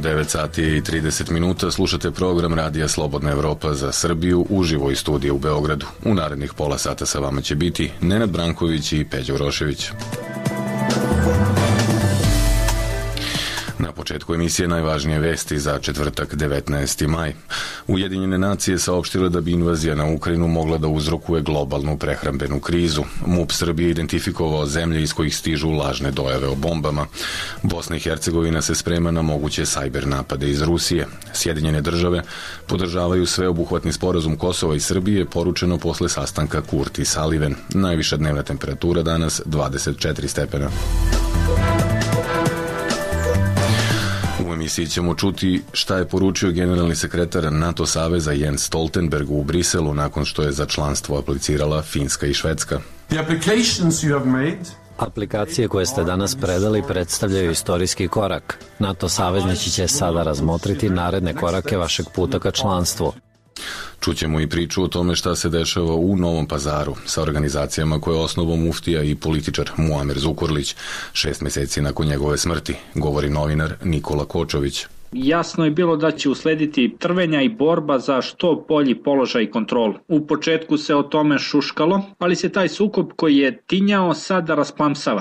9 sati i 30 minuta slušate program Radija Slobodna Evropa za Srbiju uživo iz studija u Beogradu. U narednih pola sata sa vama će biti Nenad Branković i Peđa Urošević. Na početku emisije najvažnije vesti za četvrtak 19. maj. Ujedinjene nacije saopštile da bi invazija na Ukrajinu mogla da uzrokuje globalnu prehrambenu krizu. MUP Srbije identifikovao zemlje iz kojih stižu lažne dojave o bombama. Bosna i Hercegovina se sprema na moguće sajber napade iz Rusije. Sjedinjene države podržavaju sveobuhvatni sporazum Kosova i Srbije, poručeno posle sastanka Kurti i Sullivan. Najviša dnevna temperatura danas 24 stepena. U emisiji ćemo čuti šta je poručio generalni sekretar NATO saveza Jens Stoltenberg u Briselu nakon što je za članstvo aplicirala Finska i Švedska. Aplikacije koje ste danas predali predstavljaju istorijski korak. NATO saveznici će sada razmotriti naredne korake vašeg puta ka članstvu. Čućemo i priču o tome šta se dešava u Novom Pazaru sa organizacijama koje je osnovao muftija i političar Muamer Zukorlić 6 meseci nakon njegove smrti, govori novinar Nikola Kočović. Jasno je bilo da će uslediti trvenja i borba za što bolji položaj i kontrolu. U početku se o tome šuškalo, ali se taj sukob koji je tinjao sada rasplamsava.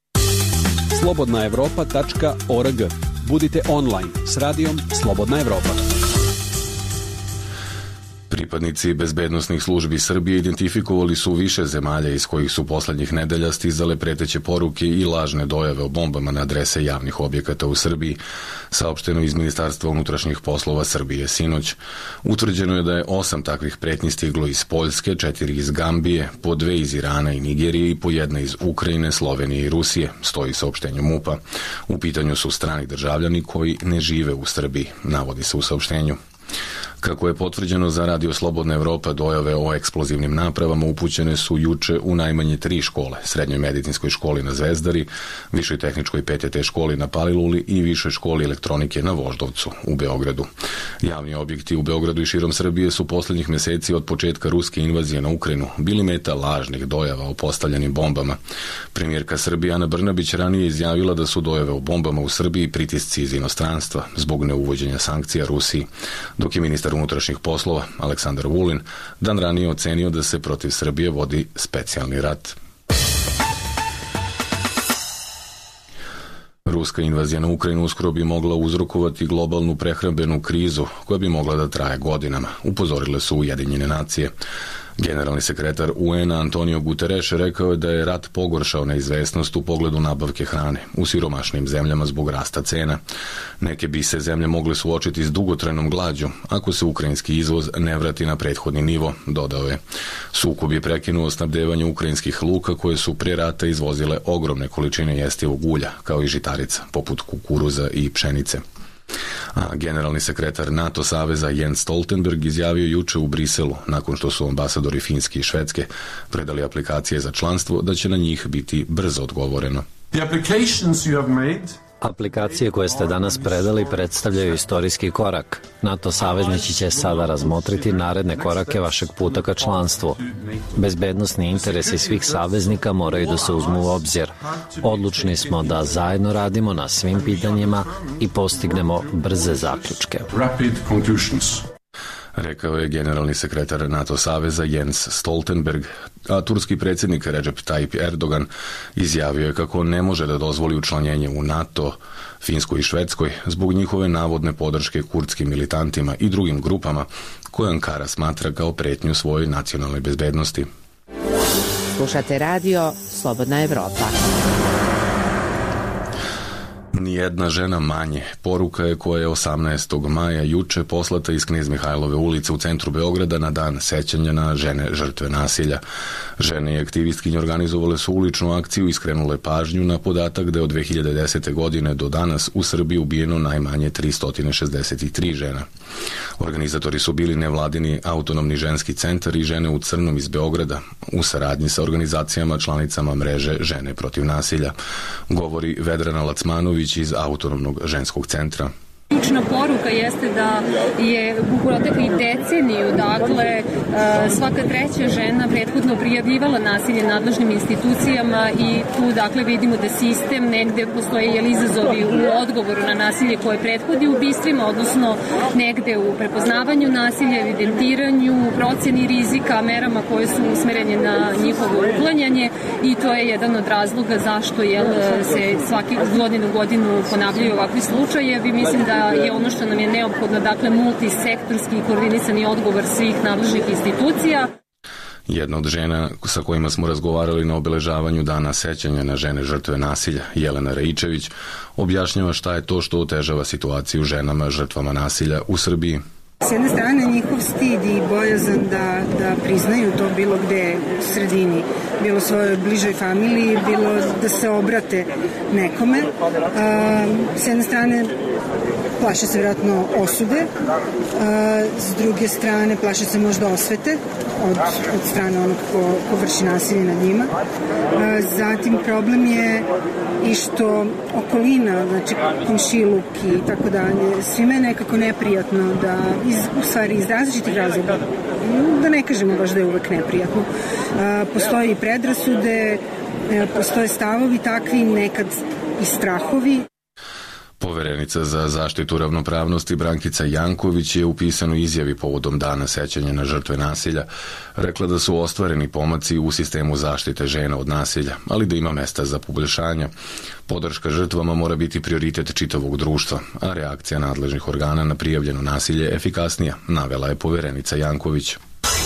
slobodnaevropa.org. Budite online s radijom Slobodna Evropa. Pripadnici bezbednosnih službi Srbije identifikovali su više zemalja iz kojih su poslednjih nedelja stizale preteće poruke i lažne dojave o bombama na adrese javnih objekata u Srbiji, saopšteno iz Ministarstva unutrašnjih poslova Srbije sinoć. Utvrđeno je da je 8 takvih pretnji stiglo iz Poljske, 4 iz Gambije, po 2 iz Irana i Nigerije i po 1 iz Ukrajine, Slovenije i Rusije, stoji saopštenju MUP-a. U pitanju su strani državljani koji ne žive u Srbiji, navodi se u saopštenju. Kako je potvrđeno za Radio Slobodna Evropa, dojave o eksplozivnim napravama upućene su juče u najmanje 3 škole, Srednjoj medicinskoj školi na Zvezdari, Višoj tehničkoj PTT školi na Paliluli i Višoj školi elektronike na Voždovcu u Beogradu. Javni objekti u Beogradu i širom Srbije su poslednjih meseci od početka ruske invazije na Ukrajinu bili meta lažnih dojava o postavljenim bombama. Premijerka Srbije Ana Brnabić ranije izjavila da su dojave o bombama u Srbiji pritisci iz inostranstva zbog neuvođenja sankcija Rusiji, dok je ministar unutrašnjih poslova Aleksandar Vulin dan ranije ocenio da se protiv Srbije vodi specijalni rat. Ruska invazija na Ukrajinu uskoro bi mogla uzrokovati globalnu prehrambenu krizu koja bi mogla da traje godinama, upozorile su Ujedinjene nacije. Generalni sekretar UN-a Antonio Guterres rekao je da je rat pogoršao neizvesnost u pogledu nabavke hrane u siromašnim zemljama zbog rasta cena. Neke bi se zemlje mogle suočiti s dugotrajnom glađu ako se ukrajinski izvoz ne vrati na prethodni nivo, dodao je. Sukob je prekinuo snabdevanje ukrajinskih luka koje su pre rata izvozile ogromne količine jestivog ulja, kao i žitarica, poput kukuruza i pšenice. A generalni sekretar NATO saveza Jens Stoltenberg izjavio juče u Briselu, nakon što su ambasadori Finske i Švedske predali aplikacije za članstvo, da će na njih biti brzo odgovoreno. Aplikacije koje ste danas predali predstavljaju istorijski korak. NATO saveznici će sada razmotriti naredne korake vašeg puta ka članstvu. Bezbednosni interesi svih saveznika moraju da se uzmu u obzir. Odlučni smo da zajedno radimo na svim pitanjima i postignemo brze zaključke, rekao je generalni sekretar NATO saveza Jens Stoltenberg, a turski predsjednik Recep Tayyip Erdogan izjavio je kako ne može da dozvoli učlanjenje u NATO, Finskoj i Švedskoj zbog njihove navodne podrške kurdskim militantima i drugim grupama koje Ankara smatra kao pretnju svojoj nacionalnoj bezbednosti. Slušate radio Slobodna Evropa. Nijedna žena manje. Poruka je koja je 18. maja juče poslata iz Knez Mihajlove ulice u centru Beograda na dan sećanja na žene žrtve nasilja. Žene i aktivistkinje organizovale su uličnu akciju i skrenule pažnju na podatak da je od 2010. godine do danas u Srbiji ubijeno najmanje 363 žena. Organizatori su bili nevladini autonomni ženski centar i Žene u crnom iz Beograda u saradnji sa organizacijama članicama mreže Žene protiv nasilja, govori Vedrana Lacmanović iz autonomnog ženskog centra. Ključna poruka jeste da je u proteklih deceniju, dakle, svaka treća žena prethodno prijavljivala nasilje nadležnim institucijama i tu, dakle, vidimo da sistem negde postoje izazovi u odgovoru na nasilje koje prethodi ubistvima, odnosno negde u prepoznavanju nasilja, evidentiranju, proceni rizika, merama koje su usmerene na njihovo uklanjanje i to je jedan od razloga zašto se svaki godinu ponavljaju ovakvi slučajevi. Mislim da je ono što nam je neophodno, dakle, multisektorski i koordinisani odgovor svih nadležnih institucija. Jedna od žena sa kojima smo razgovarali na obeležavanju Dana sećanja na žene žrtve nasilja, Jelena Raičević, objašnjava šta je to što otežava situaciju ženama žrtvama nasilja u Srbiji. S jedne strane njihov stid i bojazan da priznaju to bilo gde u sredini, bilo svojoj bližoj familiji, bilo da se obrate nekome. S jedne strane plaše se vjerojatno osude, s druge strane plaše se možda osvete od strane onog ko vrši nasilje nad njima. Zatim problem je i što okolina, znači komšiluk i tako dalje, svima je nekako neprijatno da, u stvari iz različitih razloga, da ne kažemo baš da je uvek neprijatno. Postoje i predrasude, postoje stavovi takvi, nekad i strahovi. Poverenica za zaštitu ravnopravnosti Brankica Janković je u pisanoj izjavi povodom Dana sećanja na žrtve nasilja rekla da su ostvareni pomaci u sistemu zaštite žena od nasilja, ali da ima mesta za poboljšanja. Podrška žrtvama mora biti prioritet čitavog društva, a reakcija nadležnih organa na prijavljeno nasilje efikasnija, navela je poverenica Janković.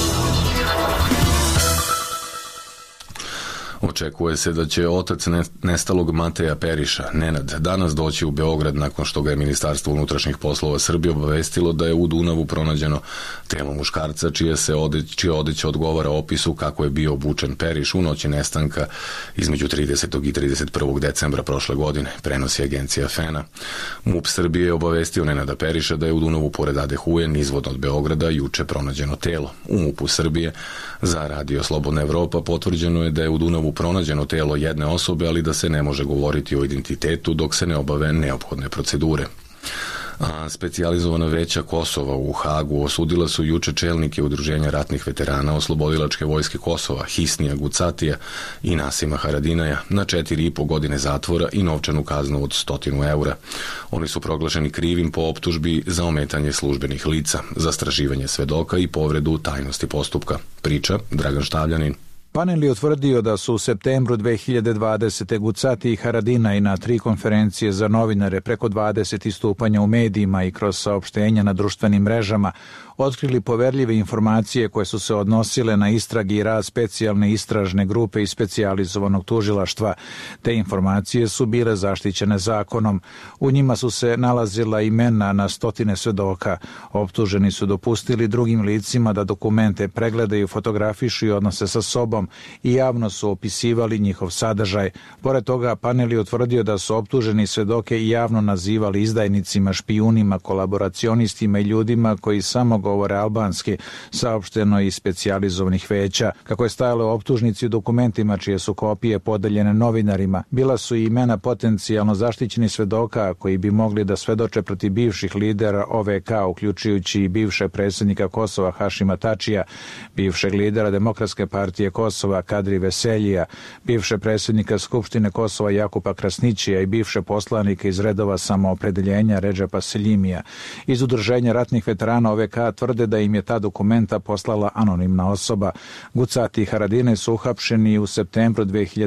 Očekuje se da će otac nestalog Mateja Periša, Nenad, danas doći u Beograd nakon što ga je Ministarstvo unutrašnjih poslova Srbije obavestilo da je u Dunavu pronađeno telo muškarca čija odeća odgovara opisu kako je bio obučen Periš u noći nestanka između 30. i 31. decembra prošle godine, prenosi agencija FENA. MUP Srbije je obavestio Nenada Periša da je u Dunavu pored Ade Hujen nizvodno od Beograda juče pronađeno telo. U MUP-u Srbije za Radio Slobodna Evropa potvrđeno je da je u Dunavu pronađeno telo jedne osobe, ali da se ne može govoriti o identitetu dok se ne obave neophodne procedure. A specijalizovana veća Kosova u Hagu osudila su juče čelnike Udruženja ratnih veterana Oslobodilačke vojske Kosova, Hisnija Gucatija i Nasima Haradinaja na 4,5 godine zatvora i novčanu kaznu od 100 eura. Oni su proglašeni krivim po optužbi za ometanje službenih lica, zastrašivanje svedoka i povredu tajnosti postupka. Priča Dragan Štavljanin. Panel je utvrdio da su u septembru 2020. Gucati i Haradinaj na 3 konferencije za novinare preko 20 istupanja u medijima i kroz saopštenja na društvenim mrežama otkrili poverljive informacije koje su se odnosile na istrage i rad specijalne istražne grupe i specijalizovanog tužilaštva. Te informacije su bile zaštićene zakonom. U njima su se nalazila imena na stotine svedoka. Optuženi su dopustili drugim licima da dokumente pregledaju, fotografišu i odnose sa sobom i javno su opisivali njihov sadržaj. Pored toga, panel je utvrdio da su optuženi svedoke i javno nazivali izdajnicima, špijunima, kolaboracionistima i ljudima koji samo govore albanski, saopšteno iz specijalizovanih veća. Kako je stajalo u optužnici u dokumentima čije su kopije podeljene novinarima, bila su i imena potencijalno zaštićenih svedoka koji bi mogli da svedoče protiv bivših lidera OVK, uključujući i bivšeg predsjednika Kosova Hašima Tačija, bivšeg lidera Demokratske partije Kosova Kadri Veseljija, bivše predsjednika Skupštine Kosova Jakupa Krasnićija i bivše poslanike iz redova Samoopredeljenja Redžepa Seljimija. Iz Udruženja ratnih veterana OVK tvrde da im je ta dokumenta poslala anonimna osoba. Gucati i Haradinaj su uhapšeni u septembru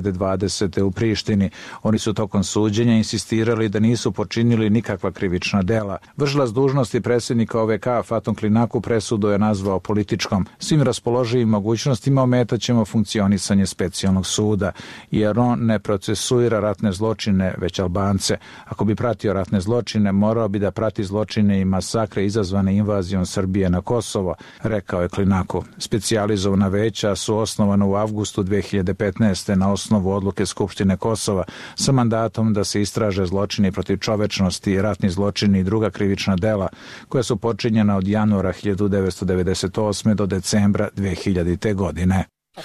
2020. u Prištini. Oni su tokom suđenja insistirali da nisu počinili nikakva krivična dela. Vršilac dužnosti predsjednika OVK Faton Klinaku presudu je nazvao političkom. Svim raspoloživim mogućnostima ometaćemo funkcionisanje specijalnog suda, jer on ne procesuira ratne zločine, već Albance. Ako bi pratio ratne zločine, morao bi da prati zločine i masakre izazvane invazijom Srbije na Kosovo, rekao je Klinaku. Specijalizovana veća su osnovana u avgustu 2015. na osnovu odluke Skupštine Kosova sa mandatom da se istraže zločini protiv čovečnosti, ratni zločini i druga krivična dela koja su počinjena od januara 1998. do decembra 2000. godine.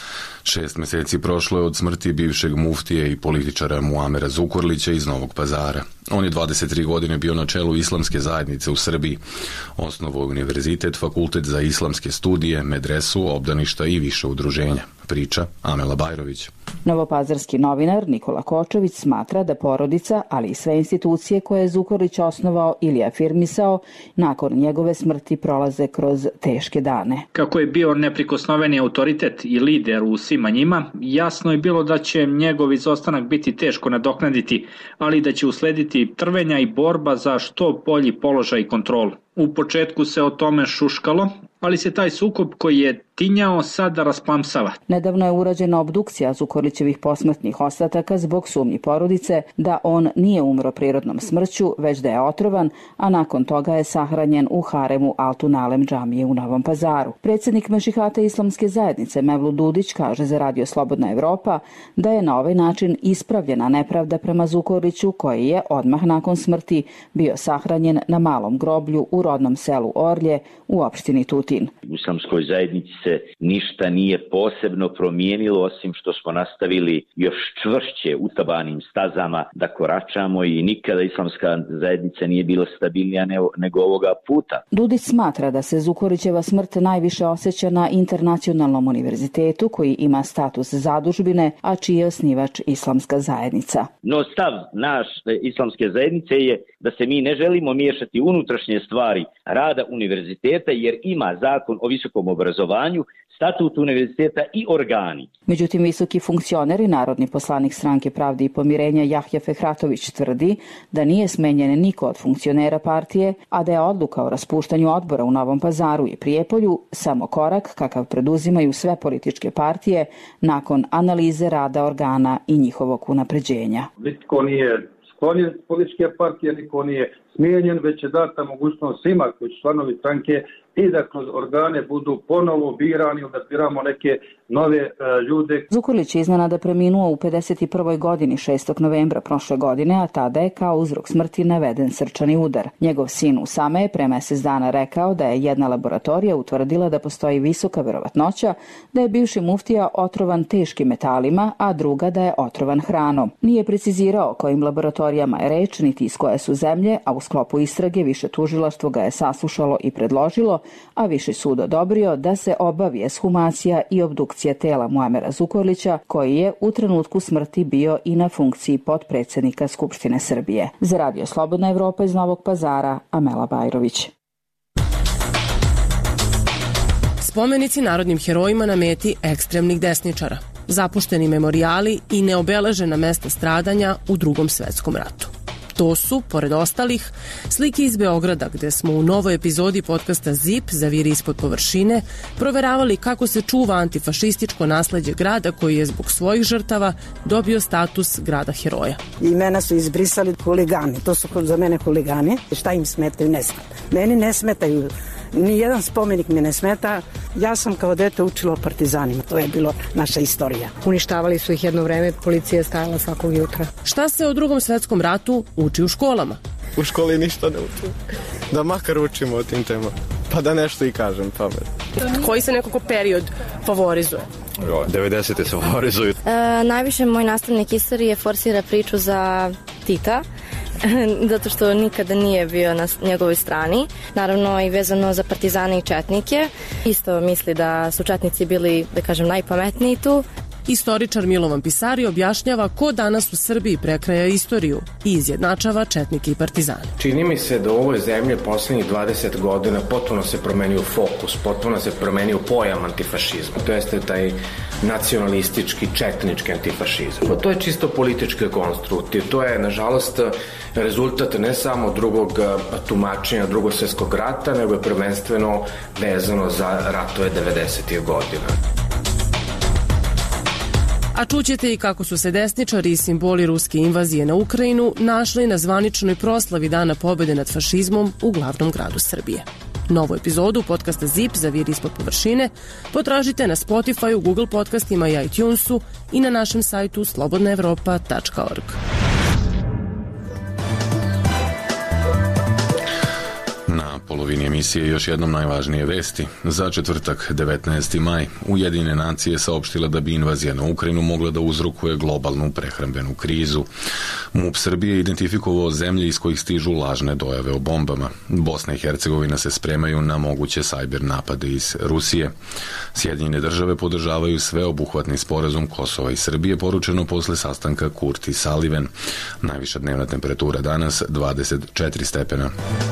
6 meseci prošlo je od smrti bivšeg muftije i političara Muamera Zukorlića iz Novog Pazara. On je 23 godine bio na čelu islamske zajednice u Srbiji. Osnovao je univerzitet, fakultet za islamske studije, medresu, obdaništa i više udruženja. Priča Amela Bajrović. Novopazarski novinar Nikola Kočović smatra da porodica, ali i sve institucije koje je Zukorlić osnovao ili afirmisao, nakon njegove smrti prolaze kroz teške dane. Kako je bio neprikosnoveni autoritet i lider u svima njima, jasno je bilo da će njegov izostanak biti teško nadoknaditi, ali da će uslediti trvenja i borba za što bolji položaj i kontrolu. U početku se o tome šuškalo, ali se taj sukob koji je tinjao sada rasplamsava. Nedavno je urađena obdukcija Zukorlićevih posmrtnih ostataka zbog sumnji porodice da on nije umro prirodnom smrću, već da je otrovan, a nakon toga je sahranjen u haremu Altun Alem džamije u Novom Pazaru. Predsjednik Mešihata islamske zajednice Mevlut Dudić kaže za Radio Slobodna Evropa da je na ovaj način ispravljena nepravda prema Zukorliću, koji je odmah nakon smrti bio sahranjen na malom groblju u rodnom selu Orlje u opštini Tutin. U islamskoj zajednici se ništa nije posebno promijenilo, osim što smo nastavili još čvršće utabanim stazama da koračamo i nikada islamska zajednica nije bila stabilnija nego ovoga puta. Dudić smatra da se Zukorlićeva smrt najviše osjeća na Internacionalnom univerzitetu, koji ima status zadužbine, a čiji je osnivač islamska zajednica. No stav naš islamske zajednice je da se mi ne želimo miješati unutrašnje stvari rada univerziteta, jer ima zakon o visokom obrazovanju, statut univerziteta i organi. Međutim, visoki funkcioner i narodni poslanik Stranke pravde i pomirenja Jahja Fehratović tvrdi da nije smenjen niko od funkcionera partije, a da je odluka o raspuštanju odbora u Novom Pazaru i Prijepolju samo korak kakav preduzimaju sve političke partije nakon analize rada organa i njihovog unapređenja. Niko nije sklonjen političke partije, niko nije smijenjen, već je data mogućnost svima koji su članovi stranke i da kroz organe budu ponovo birani, da biramo neke nove ljude. Zukorlić je iznenada preminuo u 51. godini 6. novembra prošle godine, a tada je kao uzrok smrti naveden srčani udar. Njegov sin Usame je pre mesec dana rekao da je jedna laboratorija utvrdila da postoji visoka verovatnoća da je bivši muftija otrovan teškim metalima, a druga da je otrovan hranom. Nije precizirao kojim laboratorijama je reč, niti iz koje su zemlje, a u sklopu istrage više tužilaštvo ga je saslušalo i predložilo, a Viši sud odobrio da se obavi ekshumacija i obdukcija tela Muamera Zukorlića, koji je u trenutku smrti bio i na funkciji potpredsjednika Skupštine Srbije. Za Radio Slobodna Evropa iz Novog Pazara, Amela Bajrović. Spomenici narodnim herojima na meti ekstremnih desničara, zapušteni memorijali i neobeležena mesta stradanja u Drugom svetskom ratu. To su, pored ostalih, slike iz Beograda, gde smo u novoj epizodi podcasta ZIP Zaviri ispod površine proveravali kako se čuva antifašističko nasleđe grada koji je zbog svojih žrtava dobio status grada heroja. Imena su izbrisali huligani, to su za mene huligani. Šta im smetaju? Ne smeta. Meni ne smetaju. Nijedan spomenik mi ne smeta. Ja sam kao dete učila o partizanima. To je bilo naša istorija. Uništavali su ih jedno vreme, policija je stajala svakog jutra. Šta se o Drugom svetskom ratu uči u školama? U školi ništa ne učimo. Da makar učimo o tim temama. Pa da nešto i kažem pamet. Koji se nekako period favorizuje? 90. se favorizuju. Najviše moj nastavnik istorije forsira priču za Tita, zato što nikada nije bio na njegovoj strani. Naravno i vezano za partizane i četnike. Isto misli da su četnici bili, da kažem, najpametniji tu. Istoričar Milovan Pisari objašnjava ko danas u Srbiji prekraja istoriju i izjednačava četnike i partizane. Čini mi se da u ovoj zemlji poslednjih 20 godina potpuno se promenio fokus, potpuno se promenio pojam antifašizma. To jeste taj nacionalistički, četnički antifašizam. To je čisto politički konstrukt i to je, nažalost, rezultat ne samo drugog tumačenja Drugog svjetskog rata, nego je prvenstveno vezano za ratove 90. godina. A čućete i kako su se desničari i simboli ruske invazije na Ukrajinu našli na zvaničnoj proslavi Dana pobjede nad fašizmom u glavnom gradu Srbije. Novu epizodu podcasta ZIP Zaviri ispod površine potražite na Spotify, Google podcastima i iTunesu i na našem sajtu slobodnaevropa.org. Na Polovini emisije još jednom najvažnije vesti. Za četvrtak, 19. maj, Ujedinjene nacije saopštile da bi invazija na Ukrajinu mogla da uzrokuje globalnu prehrambenu krizu. MUP Srbije identifikovao zemlje iz kojih stižu lažne dojave o bombama. Bosna i Hercegovina se spremaju na moguće sajber napade iz Rusije. Sjedinjene države podržavaju sveobuhvatni sporazum Kosova i Srbije, poručeno posle sastanka Kurti Sullivan. Najviša dnevna temperatura danas 24 stepena.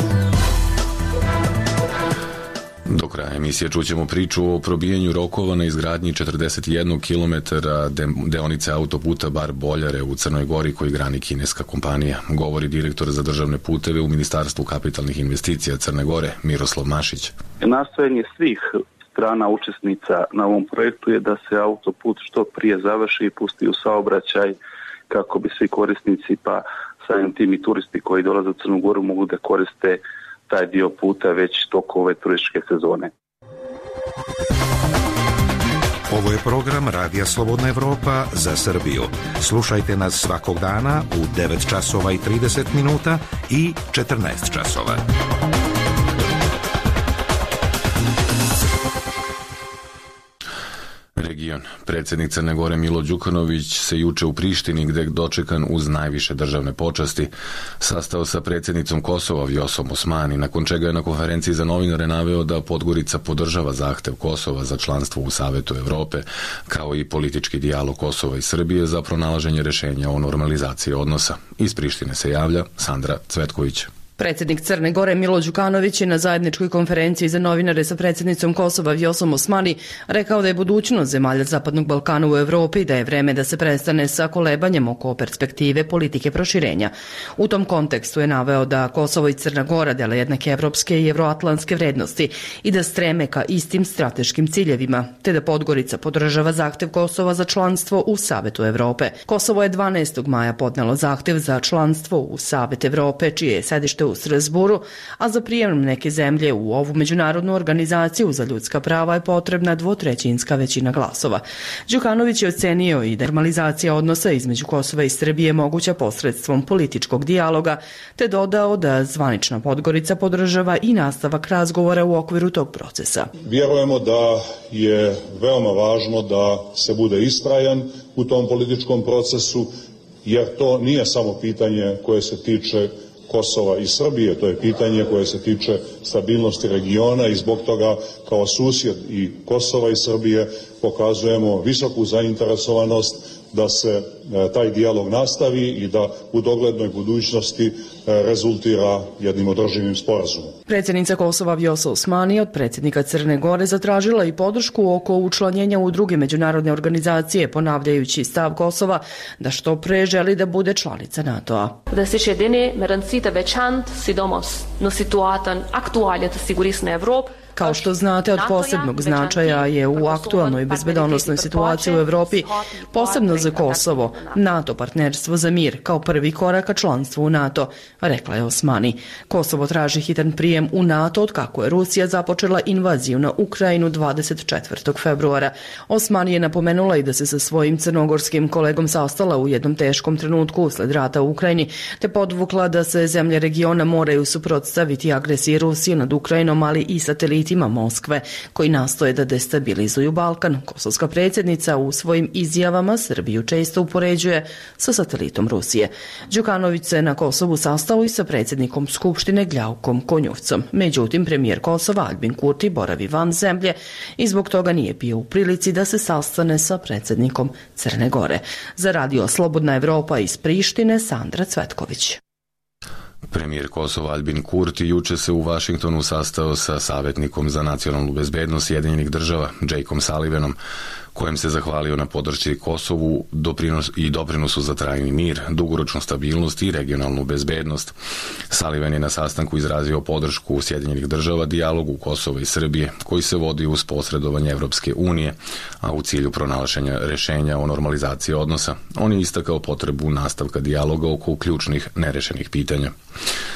Do kraja emisije čućemo priču o probijanju rokova na izgradnji 41 km deonice autoputa Bar-Boljare u Crnoj Gori koji grani kineska kompanija. Govori direktor za državne puteve u Ministarstvu kapitalnih investicija Crne Gore, Miroslav Mašić. Nastojanje svih strana učesnica na ovom projektu je da se autoput što prije završi i pusti u saobraćaj kako bi svi korisnici, pa samim tim i turisti koji dolaze u Crnu Goru mogu da koriste taj dio puta već tokom ove turističke sezone. Ovo je program Radija Slobodna Evropa za Srbiju. Slušajte nas svakog dana u 9 časova i 30 minuta i 14 časova. Region. Predsjednik Crne Gore Milo Đukanović se juče u Prištini, gde je dočekan uz najviše državne počasti, sastao sa predsjednicom Kosova Vjosom Osmani, nakon čega je na konferenciji za novinare naveo da Podgorica podržava zahtev Kosova za članstvo u Savetu Evrope, kao i politički dijalog Kosova i Srbije za pronalaženje rešenja o normalizaciji odnosa. Iz Prištine se javlja Sandra Cvetković. Predsjednik Crne Gore Milo Đukanović je na zajedničkoj konferenciji za novinare sa predsjednicom Kosova Vjosom Osmani rekao da je budućnost zemalja Zapadnog Balkana u Evropi i da je vreme da se prestane sa kolebanjem oko perspektive politike proširenja. U tom kontekstu je naveo da Kosovo i Crna Gora dele jednake evropske i evroatlantske vrednosti i da streme ka istim strateškim ciljevima, te da Podgorica podržava zahtev Kosova za članstvo u Savetu Evrope. Kosovo je 12. maja podnelo zahtev za članstvo u Savet Evrope, čije je sedište u Strasburu, a za prijem neke zemlje u ovu međunarodnu organizaciju za ljudska prava je potrebna 2/3 većina glasova. Đukanović je ocenio i da je normalizacija odnosa između Kosova i Srbije moguća posredstvom političkog dijaloga, te dodao da zvanična Podgorica podržava i nastavak razgovora u okviru tog procesa. Vjerujemo da je veoma važno da se bude istrajan u tom političkom procesu, jer to nije samo pitanje koje se tiče Kosova i Srbije, to je pitanje koje se tiče stabilnosti regiona i zbog toga kao susjed i Kosova i Srbije pokazujemo visoku zainteresovanost da se taj dijalog nastavi i da u doglednoj budućnosti rezultira jednim održivim sporazumom. Predsjednica Kosova Vjosa Osmani od predsjednika Crne Gore zatražila i podršku oko učlanjenja u druge međunarodne organizacije, ponavljajući stav Kosova da što pre želi da bude članica NATO-a. Da se šedine merancita veçant, sidomos no situatan aktualja të sigurisë në Evropë. Kao što znate, od posebnog značaja je u aktualnoj bezbedonosnoj situaciji u Evropi, posebno za Kosovo, NATO partnerstvo za mir kao prvi korak ka članstvu u NATO, rekla je Osmani. Kosovo traži hitan prijem u NATO od kako je Rusija započela invaziju na Ukrajinu 24. februara. Osmani je napomenula i da se sa svojim crnogorskim kolegom sastala u jednom teškom trenutku usled rata u Ukrajini, te podvukla da se zemlje regiona moraju suprotstaviti agresiji Rusije nad Ukrajinom, ali i sateliti Moskve, koji nastoje da destabilizuju Balkan. Kosovska predsjednica u svojim izjavama Srbiju često upoređuje sa satelitom Rusije. Đukanović se na Kosovu sastao i sa predsjednikom Skupštine Gljaukom Konjuvcom. Međutim, premijer Kosova Albin Kurti boravi van zemlje i zbog toga nije bio u prilici da se sastane sa predsjednikom Crne Gore. Za Radio Slobodna Evropa iz Prištine, Sandra Cvetković. Premijer Kosova Albin Kurti juče se u Vašingtonu sastao sa savjetnikom za nacionalnu bezbednost Sjedinjenih država, Jakeom Sullivanom, kojem se zahvalio na podršci Kosovu i doprinosu za trajni mir, dugoročnu stabilnost i regionalnu bezbednost. Sullivan je na sastanku izrazio podršku Sjedinjenih država dijalogu Kosova i Srbije, koji se vodi uz posredovanje Evropske unije, a u cilju pronalaženja rešenja o normalizaciji odnosa. On je istakao potrebu nastavka dijaloga oko ključnih nerešenih pitanja.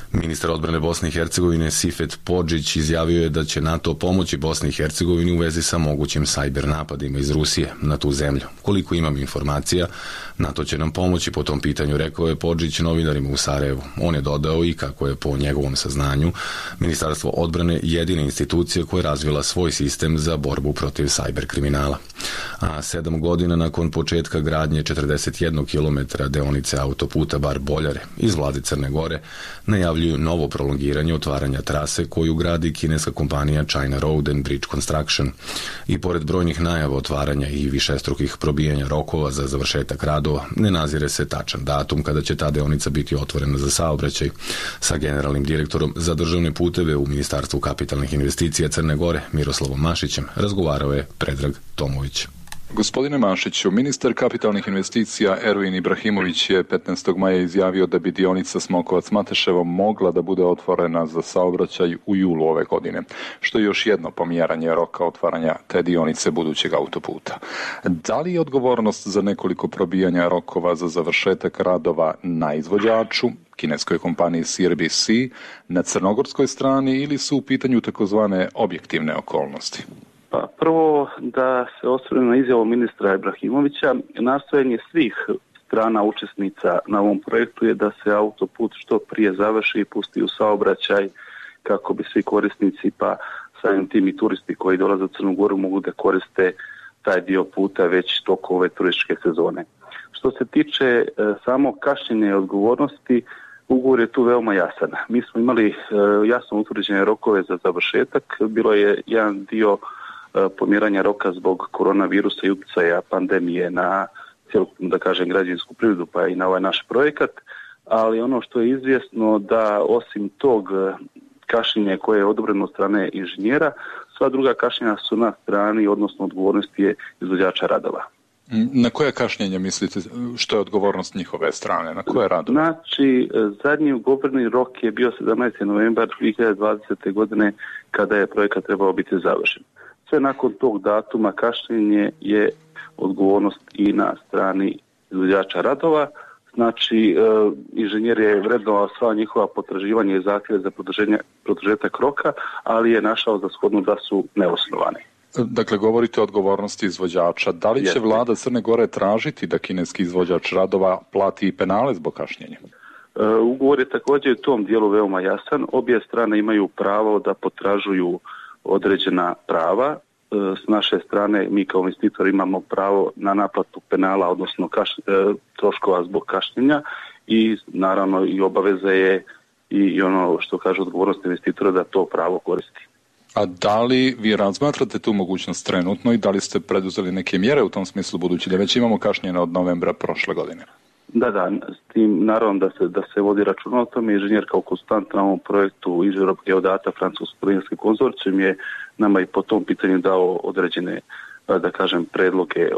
Ministar odbrane Bosne i Hercegovine Sifet Podžić izjavio je da će NATO pomoći Bosni i Hercegovini u vezi sa mogućim sajber napadima iz Rusije na tu zemlju. Koliko imam informacija, NATO će nam pomoći po tom pitanju, rekao je Podžić novinarima u Sarajevu. On je dodao i kako je po njegovom saznanju Ministarstvo odbrane jedina institucija koja je razvila svoj sistem za borbu protiv sajber kriminala. A 7 godina nakon početka gradnje 41 km deonice autoputa Bar-Boljare iz vlade Crne Gore najavljuju novo prolongiranje otvaranja trase koju gradi kineska kompanija China Road and Bridge Construction. I pored brojnih najava otvaranja i višestrukih probijanja rokova za završetak radova, ne nazire se tačan datum kada će ta deonica biti otvorena za saobraćaj. Sa generalnim direktorom za državne puteve u Ministarstvu kapitalnih investicija Crne Gore, Miroslavom Mašićem, razgovarao je Predrag Tomović. Gospodine Mašiću, ministar kapitalnih investicija Ervin Ibrahimović je 15. maja izjavio da bi dionica Smokovac-Mateševo mogla da bude otvorena za saobraćaj u julu ove godine, što je još jedno pomjeranje roka otvaranja te dionice budućeg autoputa. Da li je odgovornost za nekoliko probijanja rokova za završetak radova na izvođaču, kineskoj kompaniji CRBC, na crnogorskoj strani ili su u pitanju takozvane objektivne okolnosti? Pa prvo da se osvrnem na izjavu ministra Ibrahimovića, nastojanje svih strana učesnica na ovom projektu je da se autoput što prije završi i pusti u saobraćaj kako bi svi korisnici pa samim tim i turisti koji dolaze u Crnu Goru mogu da koriste taj dio puta već tokom ove turističke sezone. Što se tiče samo kašnjenja odgovornosti, ugovor je tu veoma jasan. Mi smo imali jasno utvrđene rokove za završetak, bilo je jedan dio pomjeranja roka zbog koronavirusa i utjecaja pandemije na cjelokupnu, da kažem, građevinsku privredu pa i na ovaj naš projekat, ali ono što je izvjesno da osim tog kašnjenja koje je odobreno od strane inženjera, sva druga kašnjenja su na strani, odnosno odgovornosti je izvođača radova. Na koje kašnjenje mislite, što je odgovornost njihove strane? Na koje radove? Znači, zadnji ugovorni rok je bio 17. novembar 2020. godine kada je projekat trebao biti završen. Sve nakon tog datuma kašnjenje je odgovornost i na strani izvođača radova. Znači, inženjer je vrednovao sva njihova potraživanja i zahtjeve za produžetak roka, ali je našao za shodno da su neosnovane. Dakle, govorite o odgovornosti izvođača. Da li će vlada Crne Gore tražiti da kineski izvođač radova plati penale zbog kašnjenja? Ugovor je također u tom dijelu veoma jasan. Obje strane imaju pravo da potražuju određena prava. S naše strane mi kao investitor imamo pravo na naplatu penala, odnosno troškova zbog kašnjenja i naravno i obaveza je i ono što kaže odgovornost investitora da to pravo koristi. A da li vi razmatrate tu mogućnost trenutno i da li ste preduzeli neke mjere u tom smislu budući da već imamo kašnjenje od novembra prošle godine? Da, s tim naravno da se vodi računa o tome. Inženjer kao konstanta na ovom projektu Izvrop geodata francusko-talijanski konzorcijum je nama i po tom pitanju dao određene, da kažem, predloge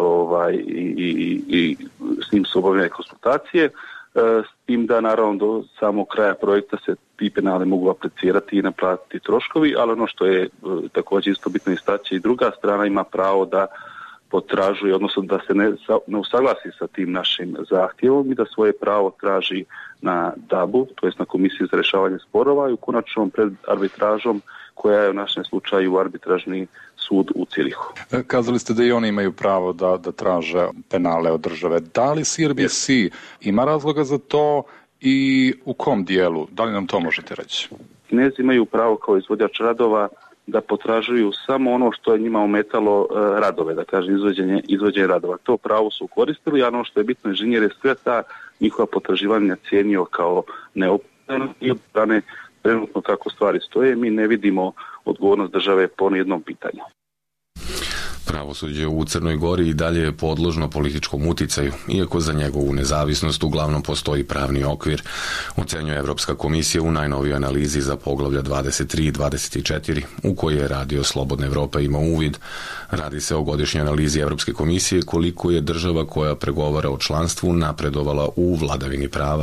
i s njim su obavljene konsultacije. S tim da naravno do samog kraja projekta se ti penali mogu aplicirati i naplatiti troškovi, ali ono što je također isto bitno istaći, i druga strana ima pravo da potražuje, odnosno da se ne usaglasi sa tim našim zahtjevom i da svoje pravo traži na DAB-u, to jest na Komisiji za rješavanje sporova i u konačnom pred arbitražom koja je u našem slučaju arbitražni sud u Cirihu. Kazali ste da i oni imaju pravo da traže penale od države. Da li CRBC ima razloga za to i u kom dijelu? Da li nam to možete reći? Kinezi imaju pravo kao izvođač radova da potražuju samo ono što je njima ometalo radove, da kaže izvođenje radova. To pravo su koristili, a ono što je bitno, inženjer je sve ta njihova potraživanja cijenio kao neophodno i od strane trenutno kako stvari stoje, mi ne vidimo odgovornost države po nijednom pitanju. Pravosuđe u Crnoj Gori i dalje je podložno političkom uticaju, iako za njegovu nezavisnost uglavnom postoji pravni okvir, ocenjuje Evropska komisija u najnovijoj analizi za poglavlja 23 i 24, u kojoj je Radio Slobodna Evropa ima uvid. Radi se o godišnjoj analizi Evropske komisije koliko je država koja pregovara o članstvu napredovala u vladavini prava.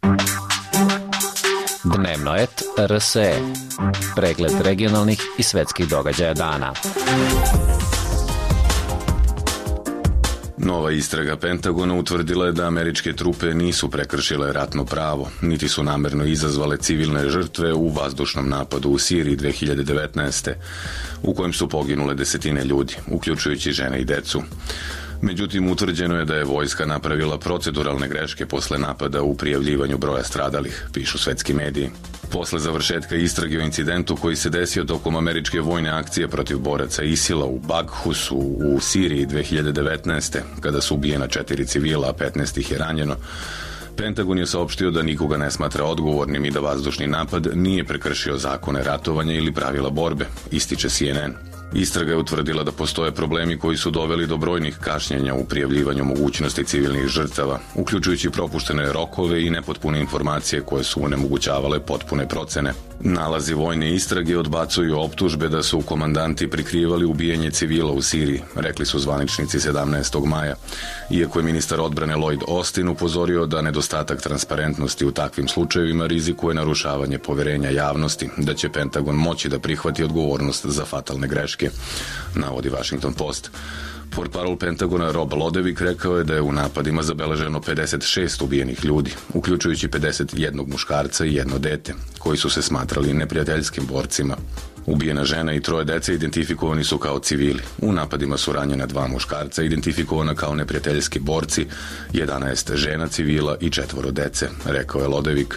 Dnevnoet RSE. Pregled regionalnih i svetskih događaja dana. Nova istraga Pentagona utvrdila je da američke trupe nisu prekršile ratno pravo, niti su namerno izazvale civilne žrtve u vazdušnom napadu u Siriji 2019. u kojem su poginule desetine ljudi, uključujući žene i decu. Međutim, utvrđeno je da je vojska napravila proceduralne greške posle napada u prijavljivanju broja stradalih, pišu svetski mediji. Posle završetka istrage o incidentu koji se desio tokom američke vojne akcije protiv boraca ISIL-a u Baghusu u Siriji 2019. kada su ubijena 4 civila, a 15 ih je ranjeno, Pentagon je saopštio da nikoga ne smatra odgovornim i da vazdušni napad nije prekršio zakone ratovanja ili pravila borbe, ističe CNN. Istraga je utvrdila da postoje problemi koji su doveli do brojnih kašnjenja u prijavljivanju mogućnosti civilnih žrtava, uključujući propuštene rokove i nepotpune informacije koje su onemogućavale potpune procene. Nalazi vojne istrage odbacuju optužbe da su komandanti prikrivali ubijanje civila u Siriji, rekli su zvaničnici 17. maja, iako je ministar odbrane Lloyd Austin upozorio da nedostatak transparentnosti u takvim slučajevima rizikuje narušavanje poverenja javnosti, da će Pentagon moći da prihvati odgovornost za fatalne greške, navodi Washington Post. Portparol Pentagona Rob Lodevik rekao je da je u napadima zabeleženo 56 ubijenih ljudi, uključujući 51 muškarca i 1 dete, koji su se smatrali neprijateljskim borcima. Ubijena žena i 3 dece identifikovani su kao civili. U napadima su ranjena 2 muškarca, identifikovana kao neprijateljski borci, 11 žena civila i 4 dece, rekao je Lodevik.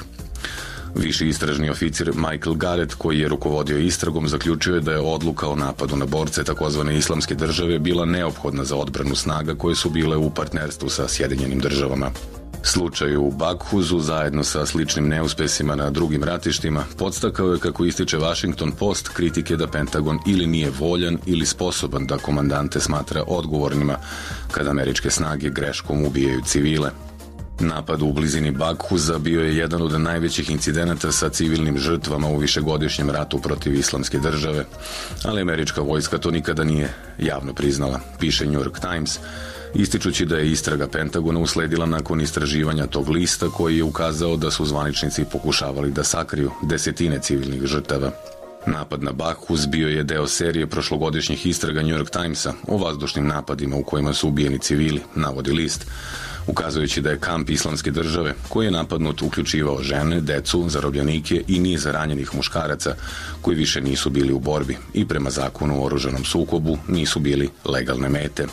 Viši istražni oficir Michael Garrett, koji je rukovodio istragom, zaključio je da je odluka o napadu na borce takozvane islamske države bila neophodna za odbranu snaga koje su bile u partnerstvu sa Sjedinjenim državama. Slučaj u Baghusu, zajedno sa sličnim neuspesima na drugim ratištima, podstakao je, kako ističe Washington Post, kritike da Pentagon ili nije voljan ili sposoban da komandante smatra odgovornima kada američke snage greškom ubijaju civile. Napad u blizini Baghusa bio je jedan od najvećih incidenata sa civilnim žrtvama u višegodišnjem ratu protiv islamske države, ali američka vojska to nikada nije javno priznala, piše New York Times, ističući da je istraga Pentagona usledila nakon istraživanja tog lista koji je ukazao da su zvaničnici pokušavali da sakriju desetine civilnih žrtava. Napad na Baghus bio je deo serije prošlogodišnjih istraga New York Timesa o vazdušnim napadima u kojima su ubijeni civili, navodi list, ukazujući da je kamp islamske države, koji je napadnut, uključivao žene, decu, zarobljenike i niz ranjenih muškaraca koji više nisu bili u borbi i prema zakonu o oružanom sukobu nisu bili legalne mete.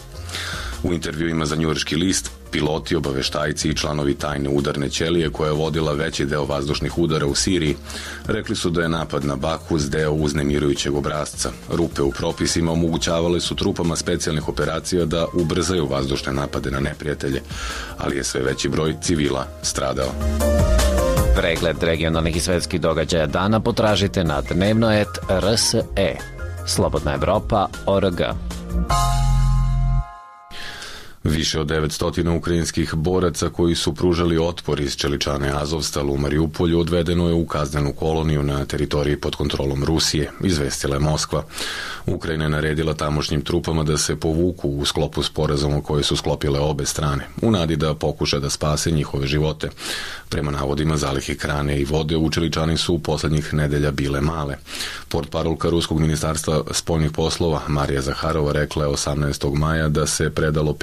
U intervjuima za njujorški list, piloti, obaveštajci i članovi tajne udarne ćelije koja je vodila veći deo vazdušnih udara u Siriji, rekli su da je napad na Baghus deo uznemirujućeg obrasca. Rupe u propisima omogućavale su trupama specijalnih operacija da ubrzaju vazdušne napade na neprijatelje, ali je sve veći broj civila stradao. Pregled regionalnih i svetskih događaja dana potražite na dnevno.rs.e. Slobodna Evropa.org. Više od 900 ukrajinskih boraca koji su pružali otpor iz Čeličane Azovstal u Mariupolju odvedeno je u kaznenu koloniju na teritoriji pod kontrolom Rusije, izvestila je Moskva. Ukrajina je naredila tamošnjim trupama da se povuku u sklopu sporazuma koje su sklopile obe strane, u nadi da pokuša da spase njihove živote. Prema navodima, zalihe hrane i vode u Čeličani su u poslednjih nedelja bile male. Portparolka Ruskog ministarstva spoljnih poslova Marija Zaharova rekla je 18. maja da se predalo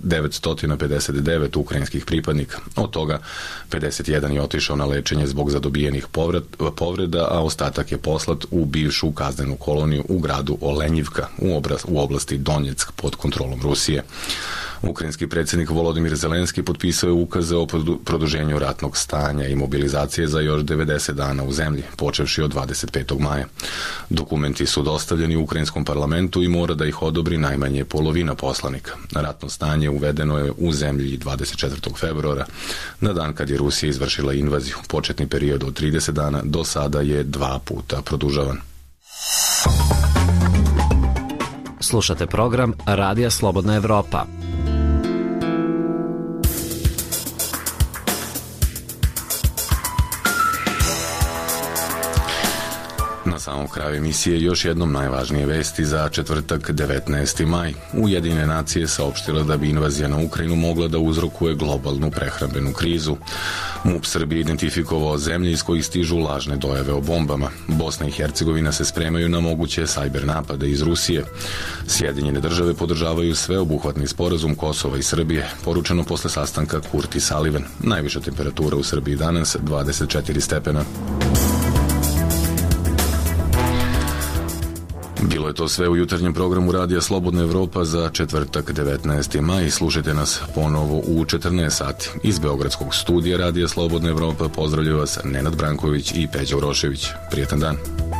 959 ukrajinskih pripadnika. Od toga 51 je otišao na lečenje zbog zadobijenih povreda, a ostatak je poslat u bivšu kaznenu koloniju u gradu Olenjivka u oblasti Donjeck pod kontrolom Rusije. Ukrajinski predsjednik Volodimir Zelenski potpisao je ukaze o produženju ratnog stanja i mobilizacije za još 90 dana u zemlji, počevši od 25. maja. Dokumenti su dostavljeni ukrajinskom parlamentu i mora da ih odobri najmanje polovina poslanika. Ratno stanje uvedeno je u zemlji 24. februara, na dan kad je Rusija izvršila invaziju. Početni period od 30 dana do sada je 2 puta produžavan. Slušate program Radija Slobodna Evropa. Na Na samom kraju emisije još jednom najvažnije vesti za četvrtak 19. maj. Ujedinjene nacije saopštile da bi invazija na Ukrajinu mogla da uzrokuje globalnu prehrambenu krizu. MUP Srbije identifikovao zemlje iz kojih stižu lažne dojave o bombama. Bosna i Hercegovina se spremaju na moguće sajber napade iz Rusije. Sjedinjene države podržavaju sveobuhvatni sporazum Kosova i Srbije, poručeno posle sastanka Kurti Sullivan. Najviša temperatura u Srbiji danas 24 stepena. Bilo je to sve u jutarnjem programu Radija Slobodna Evropa za četvrtak 19. maj. Slušajte nas ponovo u 14 sati. Iz Beogradskog studija Radija Slobodna Evropa pozdravljaju vas Nenad Branković i Peđa Urošević. Prijetan dan.